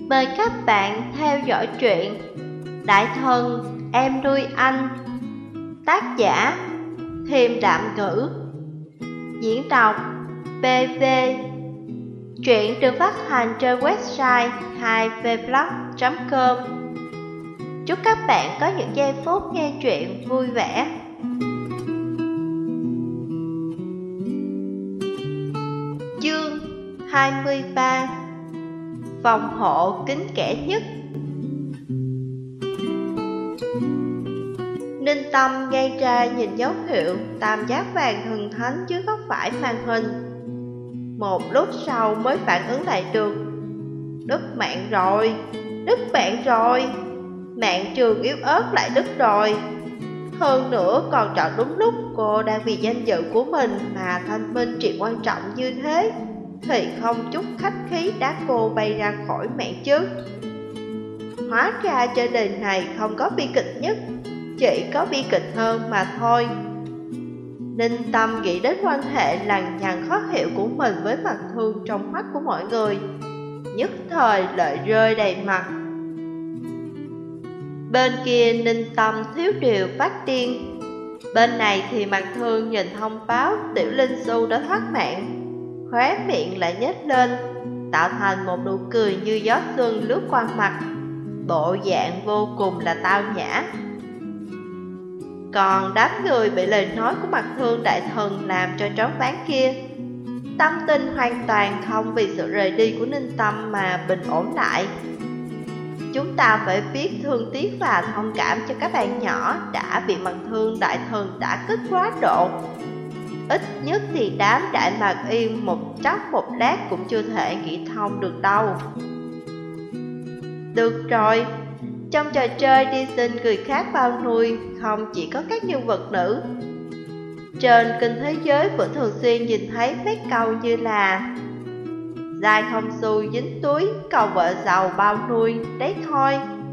Mời các bạn theo dõi truyện Đại Thần Em Nuôi Anh. Tác giả Thiềm Đạm Ngữ. Diễn đọc PV. Truyện được phát hành trên website 2vblog.com. Chúc các bạn có những giây phút nghe truyện vui vẻ. Chương 23. Phòng hộ kín kẽ nhất. Ninh Tâm gây ra nhìn dấu hiệu tam giác vàng thần thánh dưới góc phải màn hình. Một lúc sau mới phản ứng lại được. Đứt mạng rồi, đứt mạng rồi. Mạng trường yếu ớt lại đứt rồi. Hơn nữa còn chọn đúng lúc cô đang vì danh dự của mình mà thanh minh chuyện quan trọng như thế, thì không chút khách khí đá cô bay ra khỏi mạng chứ. Hóa ra trên đời này không có bi kịch nhất, chỉ có bi kịch hơn mà thôi. Ninh Tâm nghĩ đến quan hệ lằng nhằng khó hiểu của mình với Mặt Thương trong mắt của mọi người, nhất thời lợi rơi đầy mặt. Bên kia Ninh Tâm thiếu điều phát điên, bên này thì Mặt Thương nhìn thông báo Tiểu Linh Xu đã thoát mạng, khóe miệng lại nhếch lên, tạo thành một nụ cười như gió xuân lướt qua mặt, bộ dạng vô cùng là tao nhã. Còn đám người bị lời nói của Mặt Thương đại thần làm cho choáng váng kia, tâm tình hoàn toàn không vì sự rời đi của Ninh Tâm mà bình ổn lại. Chúng ta phải biết thương tiếc và thông cảm cho các bạn nhỏ đã bị Mặt Thương đại thần đã kích quá độ. Ít nhất thì đám Đại Mạc Yên một chốc một lát cũng chưa thể nghĩ thông được đâu. Được rồi, trong trò chơi đi xin người khác bao nuôi không chỉ có các nhân vật nữ. Trên kênh thế giới vẫn thường xuyên nhìn thấy mấy câu như là dài không xu dính túi, cầu vợ giàu bao nuôi đấy thôi.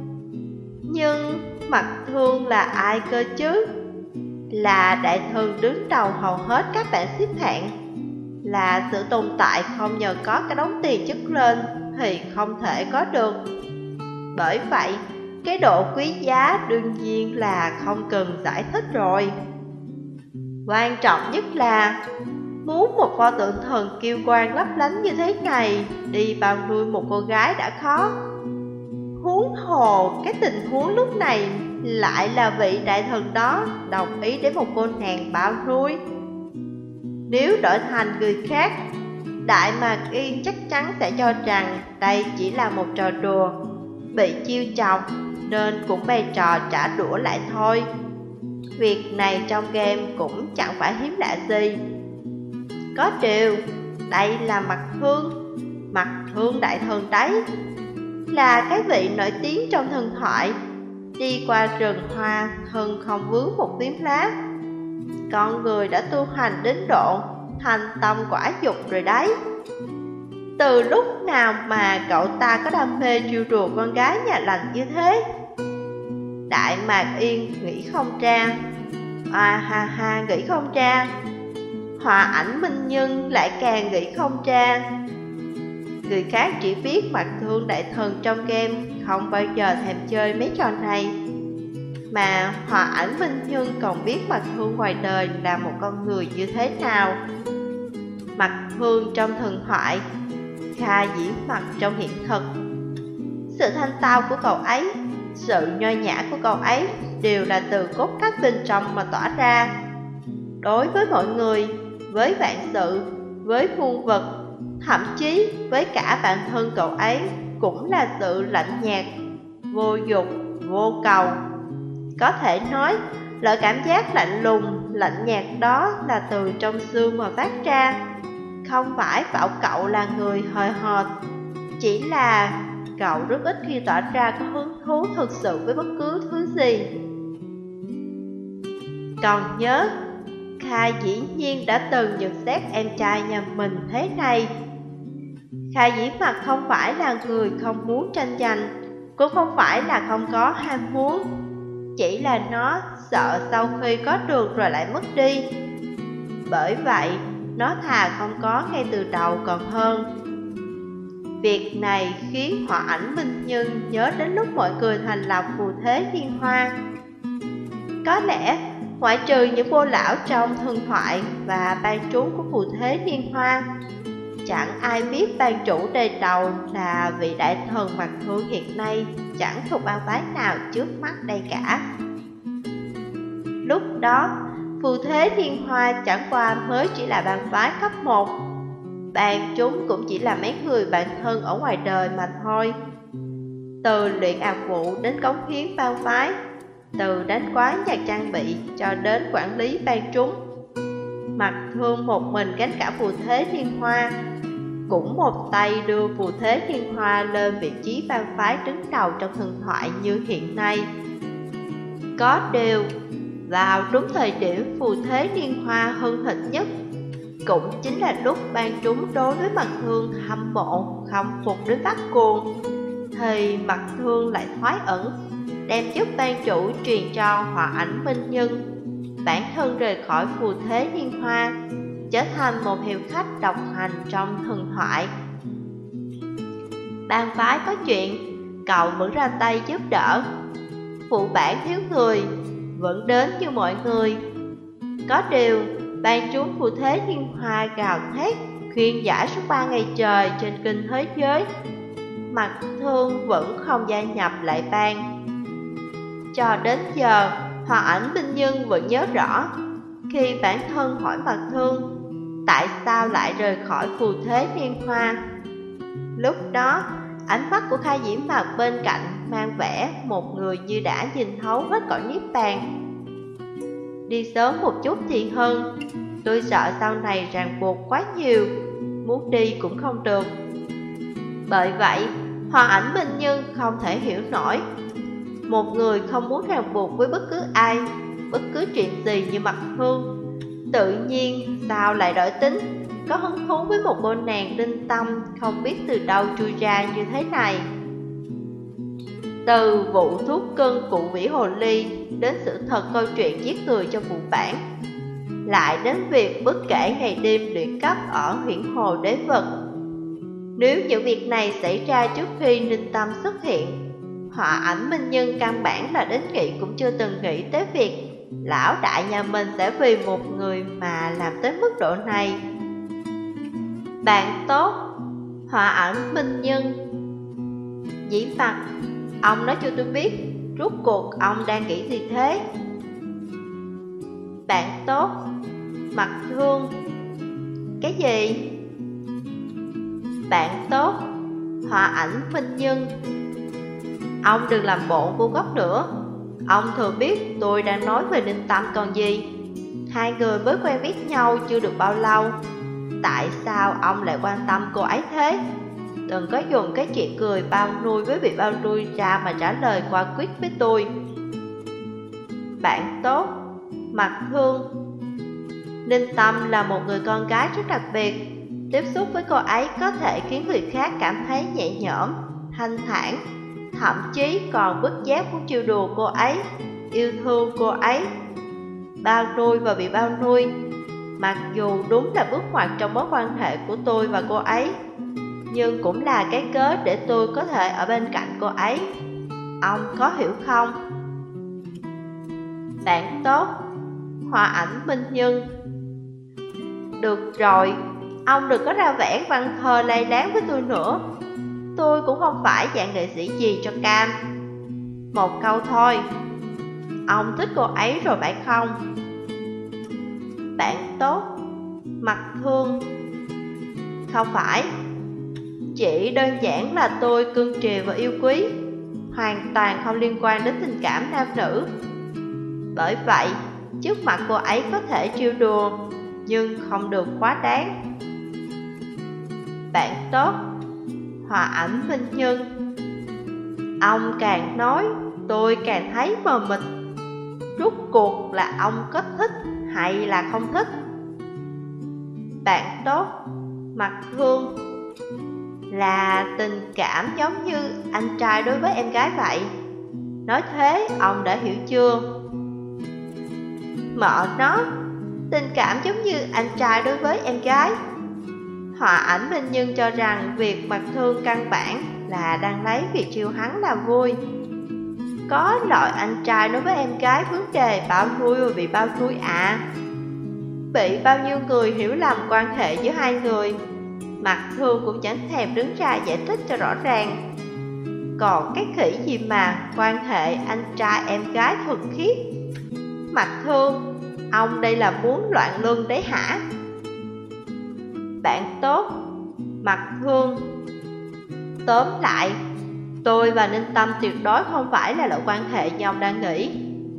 Nhưng Mặt Thương là ai cơ chứ? Là đại thần đứng đầu hầu hết các bảng xếp hạng, là sự tồn tại không nhờ có cái đống tiền chất lên thì không thể có được. Bởi vậy, cái độ quý giá đương nhiên là không cần giải thích rồi. Quan trọng nhất là muốn một pho tượng thần kiêu quang lấp lánh như thế này đi bao nuôi một cô gái đã khó, huống hồ cái tình huống lúc này lại là vị đại thần đó đồng ý để một cô nàng bao nuôi. Nếu đổi thành người khác, Đại Mạc Yên chắc chắn sẽ cho rằng đây chỉ là một trò đùa, bị chiêu chọc nên cũng bày trò trả đũa lại thôi. Việc này trong game cũng chẳng phải hiếm lạ gì. Có điều, đây là Mặt Thương đại thần đấy, là cái vị nổi tiếng trong thần thoại, đi qua rừng hoa thân không vướng một tím lá. Con người đã tu hành đến độ thành tâm quả dục rồi đấy. Từ lúc nào mà cậu ta có đam mê trêu đùa con gái nhà lành như thế? Đại Mạc Yên nghĩ không ra, nghĩ không ra. Họa ảnh Minh Nhân lại càng nghĩ không ra. Người khác chỉ biết Mặt Thương đại thần trong game không bao giờ thèm chơi mấy trò này, mà họa ảnh Minh Nhân còn biết Mặt Thương ngoài đời là một con người như thế nào. Mặt Thương trong thần thoại, Kha Dĩ Mặt trong hiện thực. Sự thanh tao của cậu ấy, sự nho nhã của cậu ấy đều là từ cốt cách bên trong mà tỏa ra. Đối với mọi người, với vạn sự, với muôn vật, thậm chí với cả bản thân cậu ấy cũng là sự lạnh nhạt, vô dục, vô cầu. Có thể nói, loại cảm giác lạnh lùng, lạnh nhạt đó là từ trong xương mà phát ra. Không phải bảo cậu là người hời hợt, chỉ là cậu rất ít khi tỏ ra có hứng thú thực sự với bất cứ thứ gì. Còn nhớ, Kha dĩ nhiên đã từng nhận xét em trai nhà mình thế này. Kha Dĩ Mặt không phải là người không muốn tranh giành, cũng không phải là không có ham muốn, chỉ là nó sợ sau khi có được rồi lại mất đi. Bởi vậy, nó thà không có ngay từ đầu còn hơn. Việc này khiến Họa Ảnh Minh Nhân nhớ đến lúc mọi người thành lập phù thế Thiên Hoa. Có lẽ, ngoại trừ những vô lão trong thần thoại và ban trú của phù thế Thiên Hoa, chẳng ai biết ban chủ đời đầu là vị đại thần Mặt Thương hiện nay chẳng thuộc bang phái nào trước mắt đây cả. Lúc đó, phù thế Thiên Hoa chẳng qua mới chỉ là bang phái cấp 1. Ban chúng cũng chỉ là mấy người bạn thân ở ngoài đời mà thôi. Từ luyện ạc vụ đến cống hiến bang phái, từ đánh quái và trang bị cho đến quản lý ban chúng, Mặt Thương một mình gánh cả phù thế Thiên Hoa, cũng một tay đưa phù thế Thiên Hoa lên vị trí bang phái đứng đầu trong thần thoại như hiện nay. Có điều, vào đúng thời điểm phù thế Thiên Hoa hưng thịnh nhất, cũng chính là lúc ban chúng đối với Mặt Thương hâm mộ, khâm phục đến phát cuồng, thì Mặt Thương lại thoái ẩn, đem chức ban chủ truyền cho Họa Ảnh Minh Nhân, bản thân rời khỏi phù thế Thiên Hoa, trở thành một hiệu khách độc hành trong thần thoại. Bang phái có chuyện, cậu vẫn ra tay giúp đỡ. Phụ bản thiếu người, vẫn đến như mọi người. Có điều, ban chúng phù thế Thiên Hoa gào thét, khuyên giải suốt 3 ngày trời trên kinh thế giới. Mặt Thương vẫn không gia nhập lại ban. Cho đến giờ, Họa Ảnh Minh Nhân vẫn nhớ rõ, khi bản thân hỏi Mặt Thương tại sao lại rời khỏi phù thế Thiên Hoa. Lúc đó, ánh mắt của Khai Diễm Mặt bên cạnh mang vẻ một người như đã nhìn thấu hết cõi niết bàn. Đi sớm một chút thì hơn, tôi sợ sau này ràng buộc quá nhiều, muốn đi cũng không được. Bởi vậy, Họa Ảnh Minh Nhân không thể hiểu nổi, một người không muốn ràng buộc với bất cứ ai, bất cứ chuyện gì như Mặt Thương, tự nhiên sao lại đổi tính, có hứng thú với một cô nàng tinh tâm không biết từ đâu chui ra như thế này. Từ vụ thuốc cưng cụ Vĩ Hồ Ly đến sự thật câu chuyện giết người cho phụ bản, lại đến việc bất kể ngày đêm luyện cấp ở Huyễn Hồ Đế Vực. Nếu những việc này xảy ra trước khi Ninh Tâm xuất hiện, Họa Ảnh Minh Nhân căn bản là đến nghĩ cũng chưa từng nghĩ tới việc lão đại nhà mình sẽ vì một người mà làm tới mức độ này. Bạn tốt, Họa Ảnh Minh Nhân. Diễm Mặt, ông nói cho tôi biết, rốt cuộc ông đang nghĩ gì thế? Bạn tốt, Mặt Thương. Cái gì? Bạn tốt, Họa Ảnh Minh Nhân. Ông đừng làm bộ vô gốc nữa. Ông thừa biết tôi đang nói về Ninh Tâm còn gì. Hai người mới quen biết nhau chưa được bao lâu, tại sao ông lại quan tâm cô ấy thế? Đừng có dùng cái chuyện cười bao nuôi với vị bao nuôi ra mà trả lời qua quyết với tôi. Bạn tốt, Mặt Thương. Ninh Tâm là một người con gái rất đặc biệt. Tiếp xúc với cô ấy có thể khiến người khác cảm thấy nhẹ nhõm, thanh thản, thậm chí còn bất giác muốn trêu đùa cô ấy, yêu thương cô ấy. Bao nuôi và bị bao nuôi, mặc dù đúng là bước ngoặt trong mối quan hệ của tôi và cô ấy, nhưng cũng là cái cớ để tôi có thể ở bên cạnh cô ấy. Ông có hiểu không? Bạn tốt, Họa Ảnh Minh Nhân. Được rồi, ông đừng có ra vẻ văn thơ lay láng với tôi nữa. Tôi cũng không phải dạng nghệ sĩ gì cho cam. Một câu thôi, ông thích cô ấy rồi phải không? Bạn tốt, Mặt Thương. Không phải, chỉ đơn giản là tôi cưng chiều và yêu quý, hoàn toàn không liên quan đến tình cảm nam nữ. Bởi vậy, trước mặt cô ấy có thể trêu đùa, nhưng không được quá đáng. Bạn tốt, Họa Ảnh Minh Nhân. Ông càng nói, tôi càng thấy mờ mịt. Rốt cuộc là ông có thích hay là không thích? Bạn tốt, Mặt Thương. Là tình cảm giống như anh trai đối với em gái vậy. Nói thế ông đã hiểu chưa? Mợ nó, tình cảm giống như anh trai đối với em gái. Họa ảnh Minh Nhân cho rằng việc Mặt Thương căn bản là đang lấy việc chiêu hắn làm vui. Có loại anh trai nói với em gái vấn đề bao nuôi và bị bao nuôi ạ. Bị bao nhiêu người hiểu lầm quan hệ giữa hai người, Mặt Thương cũng chẳng thèm đứng ra giải thích cho rõ ràng. Còn cái khỉ gì mà quan hệ anh trai em gái thuần khiết. Mặt Thương, ông đây là muốn loạn luân đấy hả? Bạn tốt, Mặt Thương. Tóm lại, tôi và Ninh Tâm tuyệt đối không phải là loại quan hệ như ông đang nghĩ.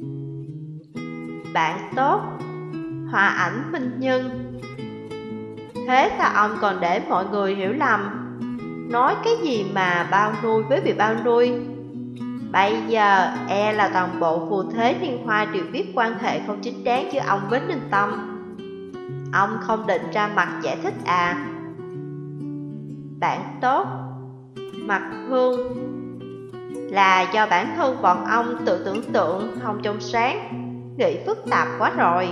Bạn tốt, Họa ảnh Minh Nhân. Thế sao ông còn để mọi người hiểu lầm, nói cái gì mà bao nuôi với bị bao nuôi? Bây giờ e là toàn bộ phù thế Niên Hoa đều biết quan hệ không chính đáng giữa ông với Ninh Tâm. Ông không định ra mặt giải thích à? Bạn tốt, Mặt Thương. Là do bản thân bọn ông tự tưởng tượng không trong sáng, nghĩ phức tạp quá rồi.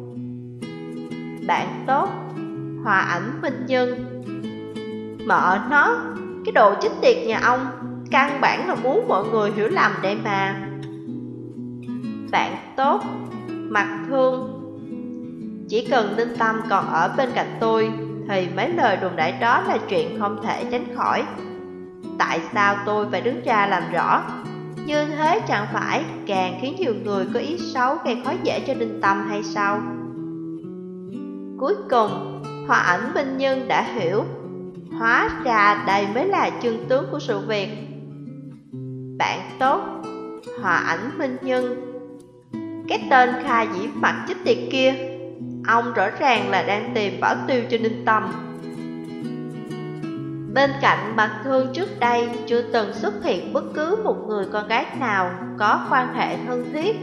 Bạn tốt, Họa ảnh Minh Nhân. Mợ nó, cái đồ chết tiệt nhà ông căn bản là muốn mọi người hiểu lầm đây mà. Bạn tốt, Mặt Thương. Chỉ cần Ninh Tâm còn ở bên cạnh tôi thì mấy lời đồn đại đó là chuyện không thể tránh khỏi. Tại sao tôi phải đứng ra làm rõ? Như thế chẳng phải càng khiến nhiều người có ý xấu gây khó dễ cho Ninh Tâm hay sao? Cuối cùng, Họa ảnh Minh Nhân đã hiểu. Hóa ra đây mới là chân tướng của sự việc. Bạn tốt, Họa ảnh Minh Nhân. Cái tên Kha Dĩ Mặt chết tiệt kia, ông rõ ràng là đang tìm bảo tiêu cho Ninh Tâm. Bên cạnh Mặt Thương trước đây chưa từng xuất hiện bất cứ một người con gái nào có quan hệ thân thiết,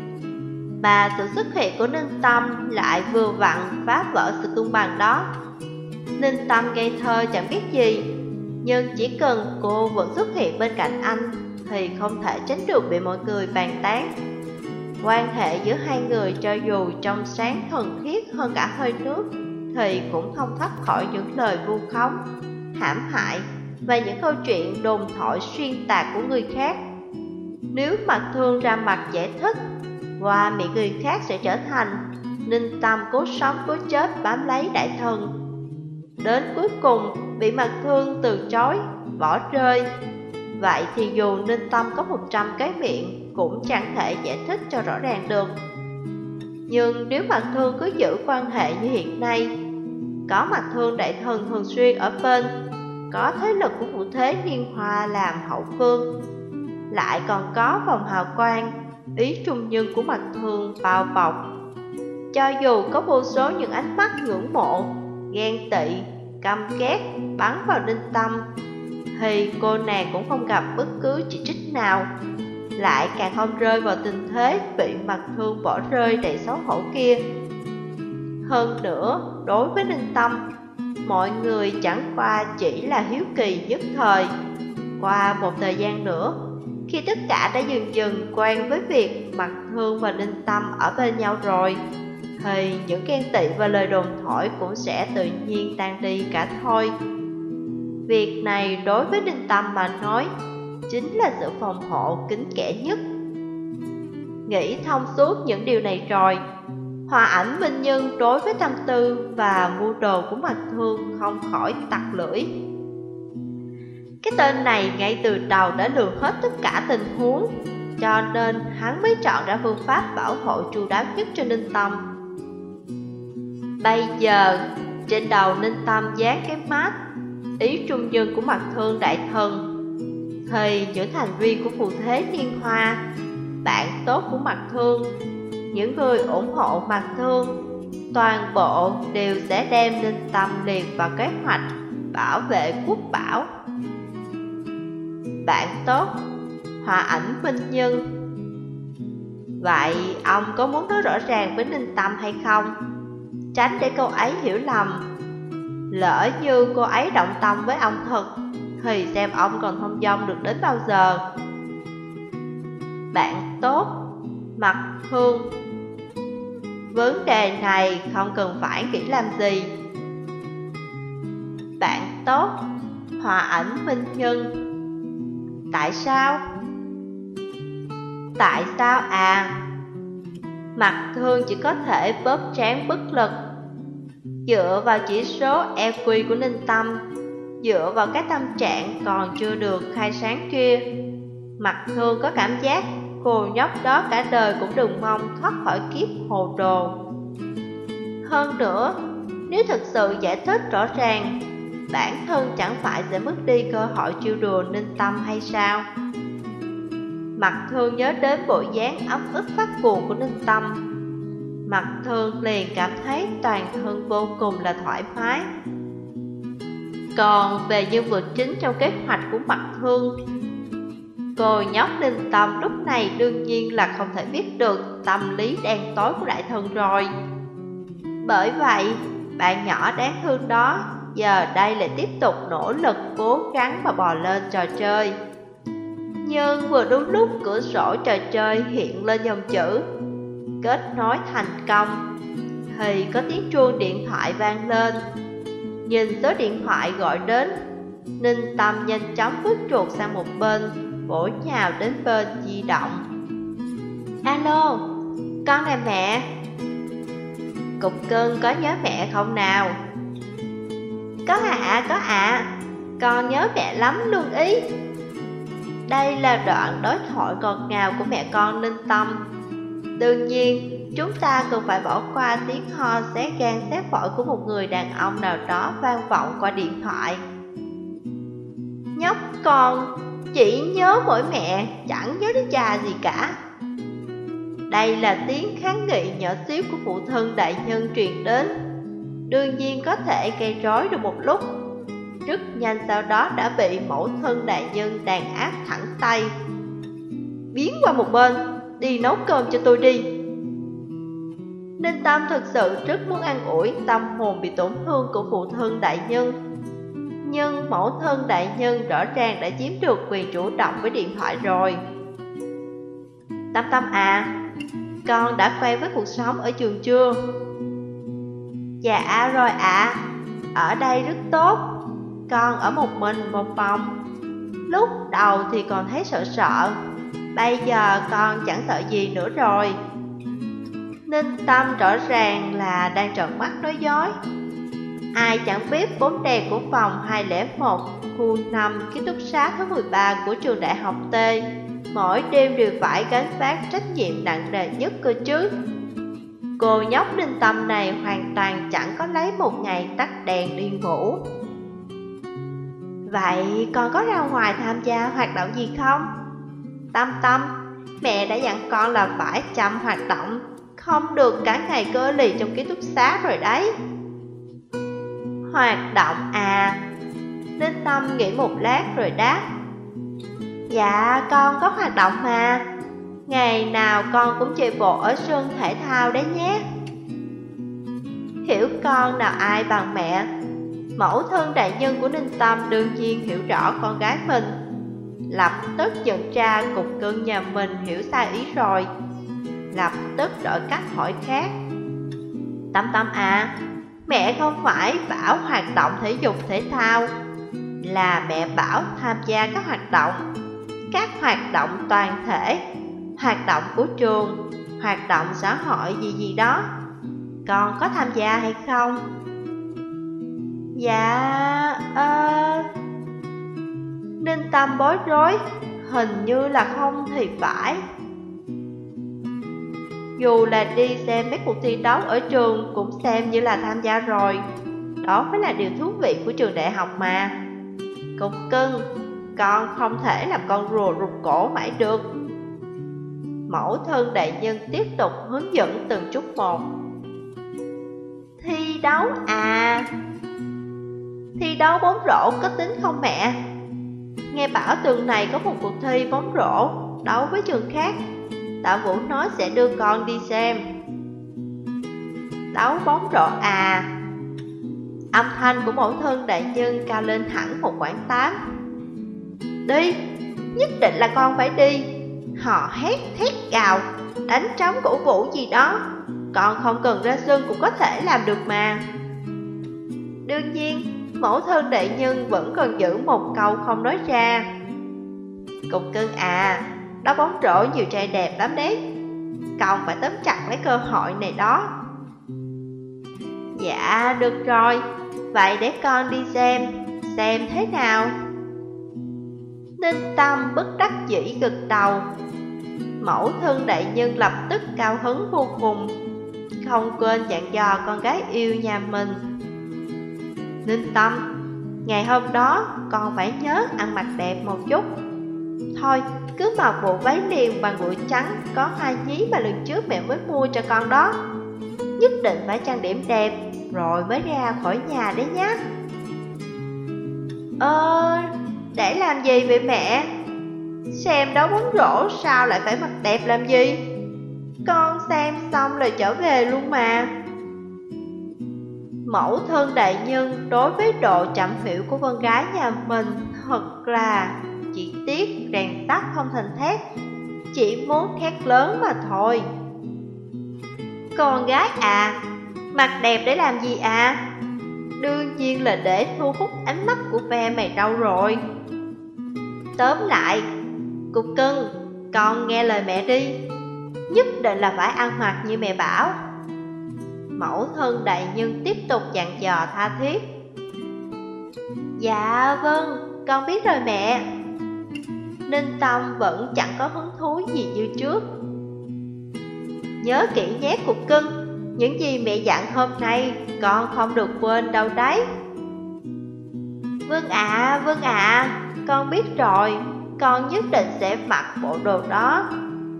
mà sự xuất hiện của Ninh Tâm lại vừa vặn phá vỡ sự cân bằng đó. Ninh Tâm ngây thơ chẳng biết gì, nhưng chỉ cần cô vẫn xuất hiện bên cạnh anh thì không thể tránh được bị mọi người bàn tán. Quan hệ giữa hai người cho dù trong sáng thuần khiết hơn cả hơi nước thì cũng không thoát khỏi những lời vu khống, hãm hại và những câu chuyện đồn thổi xuyên tạc của người khác. Nếu Mặt Thương ra mặt giải thích, qua miệng người khác sẽ trở thành Ninh Tâm cố sống cố chết bám lấy đại thần. Đến cuối cùng bị Mặt Thương từ chối, bỏ rơi. Vậy thì dù Ninh Tâm có 100 cái miệng cũng chẳng thể giải thích cho rõ ràng được. Nhưng nếu Mặt Thương cứ giữ quan hệ như hiện nay, có Mặt Thương đại thần thường xuyên ở bên, có thế lực của Vũ Thế Niên Hoa làm hậu phương, lại còn có vòng hào quang, ý trung nhân của Mặt Thương bao bọc, cho dù có vô số những ánh mắt ngưỡng mộ, ghen tị, căm ghét bắn vào Ninh Tâm, thì cô nàng cũng không gặp bất cứ chỉ trích nào, lại càng không rơi vào tình thế bị Mặt Thương bỏ rơi đầy xấu hổ kia. Hơn nữa, đối với Ninh Tâm, mọi người chẳng qua chỉ là hiếu kỳ nhất thời. Qua một thời gian nữa, khi tất cả đã dần dần quen với việc Mặt Thương và Ninh Tâm ở bên nhau rồi, thì những ghen tị và lời đồn thổi cũng sẽ tự nhiên tan đi cả thôi. Việc này đối với Ninh Tâm mà nói, chính là sự phòng hộ kín kẽ nhất. Nghĩ thông suốt những điều này rồi, Họa ảnh Minh Nhân đối với tâm tư và mưu đồ của Mặt Thương không khỏi tặc lưỡi. Cái tên này ngay từ đầu đã lường hết tất cả tình huống, cho nên hắn mới chọn ra phương pháp bảo hộ chu đáo nhất cho Ninh Tâm. Bây giờ, trên đầu Ninh Tâm dán cái mát ý trung nhân của Mặt Thương đại thần, thì những thành viên của Phù Thế Niên Hoa, bạn tốt của Mặt Thương, những người ủng hộ Mặt Thương, toàn bộ đều sẽ đem Ninh Tâm liệt vào kế hoạch bảo vệ quốc bảo. Bạn tốt, Họa ảnh Minh Nhân. Vậy ông có muốn nói rõ ràng với Ninh Tâm hay không? Tránh để cô ấy hiểu lầm. Lỡ như cô ấy động tâm với ông thật, thì xem ông còn thông dong được đến bao giờ. Bạn tốt, Mặt Thương. Vấn đề này không cần phải nghĩ làm gì. Bạn tốt, Hòa ảnh minh nhân. Tại sao? Tại sao à? Mặt Thương chỉ có thể bóp trán bất lực. Dựa vào chỉ số EQ của Ninh Tâm, dựa vào cái tâm trạng còn chưa được khai sáng kia, Mặt Thương có cảm giác cô nhóc đó cả đời cũng đừng mong thoát khỏi kiếp hồ đồ. Hơn nữa, nếu thực sự giải thích rõ ràng, bản thân chẳng phải sẽ mất đi cơ hội chiêu đùa Ninh Tâm hay sao? Mặt Thương nhớ đến bộ dáng ấm ức phát cuồng của Ninh Tâm, Mặt Thương liền cảm thấy toàn thân vô cùng là thoải mái. Còn về nhân vật chính trong kế hoạch của Mặt Thương, cô nhóc Ninh Tâm lúc này đương nhiên là không thể biết được tâm lý đen tối của đại thần rồi. Bởi vậy, bạn nhỏ đáng thương đó giờ đây lại tiếp tục nỗ lực cố gắng mà bò lên trò chơi. Nhưng vừa đúng lúc cửa sổ trò chơi hiện lên dòng chữ kết nối thành công thì có tiếng chuông điện thoại vang lên. Nhìn số điện thoại gọi đến, Ninh Tâm nhanh chóng vứt chuột sang một bên, bổ nhào đến bên di động. Alo, con nè mẹ. Cục cưng có nhớ mẹ không nào? Có ạ, con nhớ mẹ lắm luôn ý. Đây là đoạn đối thoại ngọt ngào của mẹ con Ninh Tâm. Đương nhiên, chúng ta cần phải bỏ qua tiếng ho xé gan xé phổi của một người đàn ông nào đó vang vọng qua điện thoại. Nhóc con chỉ nhớ mỗi mẹ, chẳng nhớ đến cha gì cả. Đây là tiếng kháng nghị nhỏ xíu của phụ thân đại nhân truyền đến. Đương nhiên có thể gây rối được một lúc. Rất nhanh sau đó đã bị mẫu thân đại nhân đàn áp thẳng tay. Biến qua một bên, đi nấu cơm cho tôi đi. Ninh Tâm thực sự rất muốn an ủi tâm hồn bị tổn thương của phụ thân đại nhân. Nhưng mẫu thân đại nhân rõ ràng đã chiếm được quyền chủ động với điện thoại rồi. Tâm Tâm à, con đã quen với cuộc sống ở trường chưa? Dạ rồi ạ, ở đây rất tốt. Con ở một mình một phòng. Lúc đầu thì còn thấy sợ sợ, bây giờ con chẳng sợ gì nữa rồi. Ninh Tâm rõ ràng là đang trợn mắt nói dối. Ai chẳng biết bóng đèn của phòng 201 khu 5 ký túc xá thứ 13 của trường đại học T mỗi đêm đều phải gánh vác trách nhiệm nặng nề nhất cơ chứ. Cô nhóc Ninh Tâm này hoàn toàn chẳng có lấy một ngày tắt đèn đi ngủ. Vậy con có ra ngoài tham gia hoạt động gì không? Tâm Tâm, mẹ đã dặn con là phải chăm hoạt động, không được cả ngày cơ lì trong ký túc xá rồi đấy. Hoạt động à? Ninh Tâm nghĩ một lát rồi đáp. Dạ con có hoạt động mà. Ngày nào con cũng chạy bộ ở sân thể thao đấy nhé. Hiểu con nào ai bằng mẹ. Mẫu thân đại nhân của Ninh Tâm đương nhiên hiểu rõ con gái mình, lập tức nhận ra cục cưng nhà mình hiểu sai ý rồi, lập tức đổi cách hỏi khác. Tâm Tâm à, mẹ không phải bảo hoạt động thể dục thể thao, là mẹ bảo tham gia các hoạt động toàn thể, hoạt động của trường, hoạt động xã hội gì đó. Con có tham gia hay không? Dạ, Ninh Tâm bối rối, hình như là không thì phải. Dù là đi xem mấy cuộc thi đấu ở trường cũng xem như là tham gia rồi. Đó mới là điều thú vị của trường đại học mà. Cục cưng, con không thể làm con rùa rụt cổ mãi được. Mẫu thân đại nhân tiếp tục hướng dẫn từng chút một. Thi đấu à? Thi đấu bóng rổ có tính không mẹ? Nghe bảo tuần này có một cuộc thi bóng rổ đấu với trường khác. Tạ Vũ nói sẽ đưa con đi xem. Đấu bóng rổ à? Âm thanh của mẫu thân đại nhân cao lên hẳn một quãng 8. Đi, nhất định là con phải đi. Họ hét thét gào, đánh trống cổ vũ gì đó. Con không cần ra sân cũng có thể làm được mà. Đương nhiên, Mẫu thân đại nhân vẫn còn giữ một câu không nói ra. Cục cưng à, đó bóng rổ nhiều trai đẹp lắm đấy, con phải tóm chặt lấy cơ hội này đó. Dạ được rồi, vậy để con đi xem thế nào. Ninh Tâm bất đắc dĩ gật đầu. Mẫu thân đại nhân lập tức cao hứng vô cùng, không quên dặn dò con gái yêu nhà mình. Ninh Tâm, ngày hôm đó con phải nhớ ăn mặc đẹp một chút. Thôi, cứ mặc bộ váy liền bằng bụi trắng có hoa nhí mà lần trước mẹ mới mua cho con đó. Nhất định phải trang điểm đẹp rồi mới ra khỏi nhà đấy nhá. Để làm gì vậy mẹ? Xem đấu bóng rổ sao lại phải mặc đẹp làm gì? Con xem xong rồi trở về luôn mà. Mẫu thân đại nhân đối với độ chậm hiểu của con gái nhà mình thật là chỉ tiếc rèn sắt không thành thép, chỉ muốn thét lớn mà thôi. Con gái à, mặc đẹp để làm gì à? Đương nhiên là để thu hút ánh mắt của phe mày râu rồi. Tóm lại, cục cưng, con nghe lời mẹ đi, nhất định là phải ăn mặc như mẹ bảo. Mẫu thân đại nhân tiếp tục dặn dò tha thiết. Dạ vâng, con biết rồi mẹ. Ninh Tâm vẫn chẳng có hứng thú gì như trước. Nhớ kỹ nhé cục cưng, những gì mẹ dặn hôm nay con không được quên đâu đấy. Vâng ạ, con biết rồi, con nhất định sẽ mặc bộ đồ đó.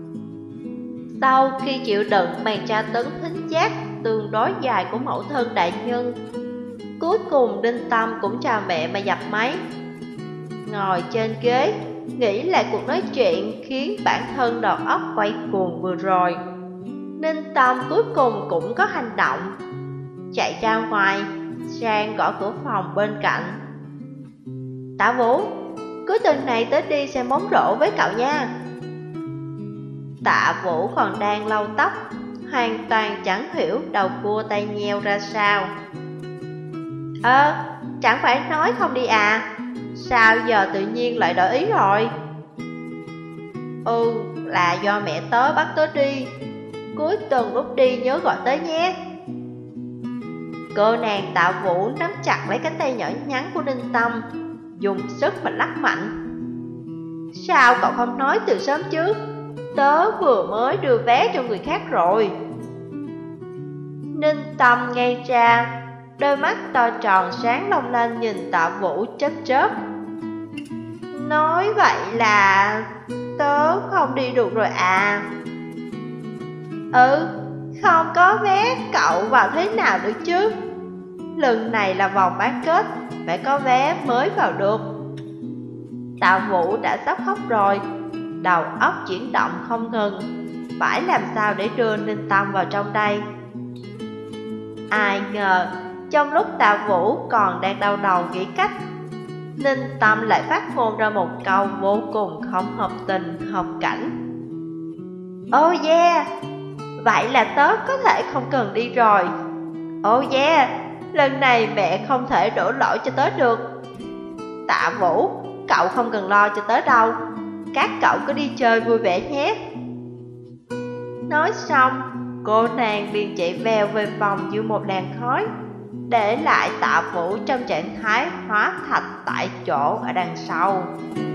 Sau khi chịu đựng màn tra tấn thính giác tương đối dài của mẫu thân đại nhân, cuối cùng Đinh Tâm cũng chào mẹ mà dập máy. Ngồi trên ghế, nghĩ lại cuộc nói chuyện khiến bản thân đầu óc quay cuồng vừa rồi, Ninh Tâm cuối cùng cũng có hành động. Chạy ra ngoài, sang gõ cửa phòng bên cạnh. Tạ Vũ, cuối tuần này tới đi xem bóng rổ với cậu nha. Tạ Vũ còn đang lau tóc, hoàn toàn chẳng hiểu đầu cua tay nheo ra sao. Chẳng phải nói không đi à? Sao giờ tự nhiên lại đổi ý rồi? Là do mẹ tớ bắt tớ đi. Cuối tuần lúc đi nhớ gọi tới nhé. Cô nàng Tạ Vũ nắm chặt lấy cánh tay nhỏ nhắn của Ninh Tâm, dùng sức mà lắc mạnh. Sao cậu không nói từ sớm chứ? Tớ vừa mới đưa vé cho người khác rồi. Ninh Tâm ngay ra, đôi mắt to tròn sáng long lanh nhìn Tạ Vũ chớp chớp. Nói vậy là tớ không đi được rồi à? Không có vé cậu vào thế nào được chứ? Lần này là vòng bán kết, phải có vé mới vào được. Tạ Vũ đã sắp khóc rồi, đầu óc chuyển động không ngừng, phải làm sao để đưa Ninh Tâm vào trong đây. Ai ngờ, trong lúc Tạ Vũ còn đang đau đầu nghĩ cách, Ninh Tâm lại phát ngôn ra một câu vô cùng không hợp tình, hợp cảnh. Oh yeah, vậy là tớ có thể không cần đi rồi. Oh yeah, lần này mẹ không thể đổ lỗi cho tớ được. Tạ Vũ, cậu không cần lo cho tớ đâu, các cậu cứ đi chơi vui vẻ nhé. Nói xong, cô nàng liền chạy vèo về phòng như một làn khói, để lại Tạ Vũ trong trạng thái hóa thạch tại chỗ ở đằng sau.